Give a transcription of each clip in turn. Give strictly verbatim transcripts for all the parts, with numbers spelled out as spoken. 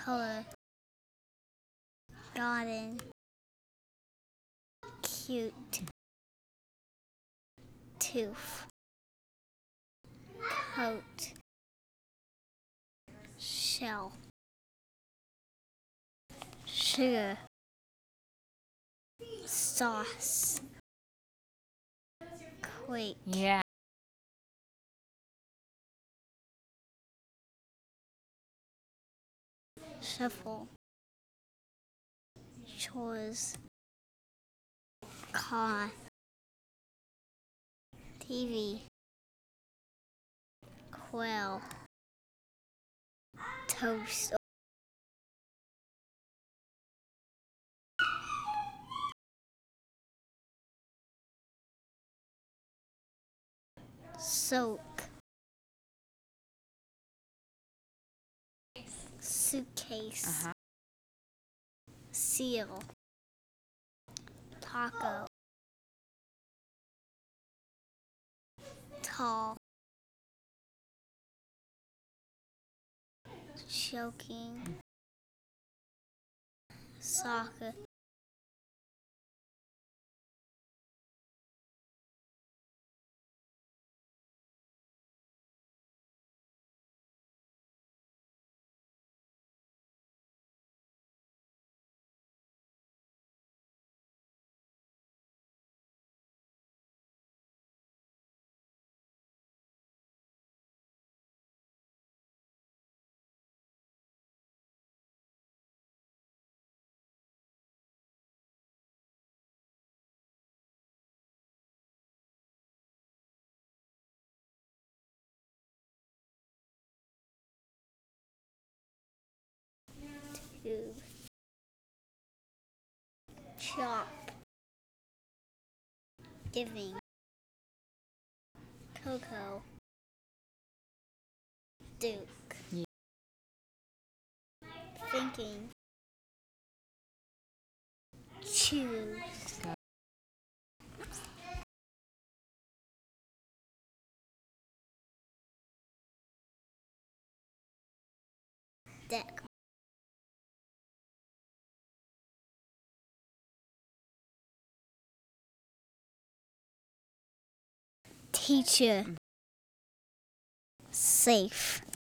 color, garden, cute, tooth, coat, shell, sugar, sauce, quake, Yeah. shuffle, chores, car, T V, quail, toast, soak, suitcase, Uh-huh. seal, taco, tall, choking, soccer, tube, chop, giving, cocoa, duke, Yeah. thinking, choose, deck, teacher, safe,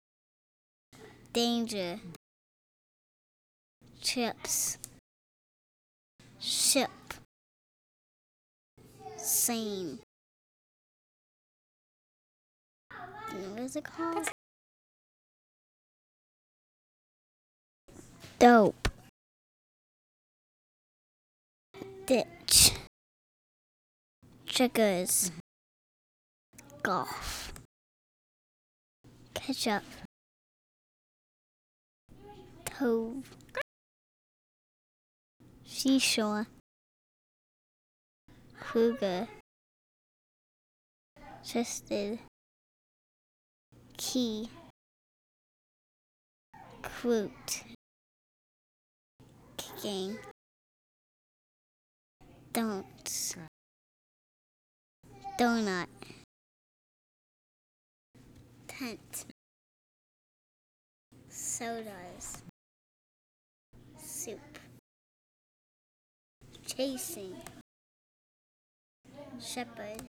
danger, chips, ship, same. What is it called? Dope, ditch, triggers, golf, ketchup, cove, seashore, cougar, chested, key, quote, kicking, don't, donut, tent, sodas, soup, chasing, shepherd,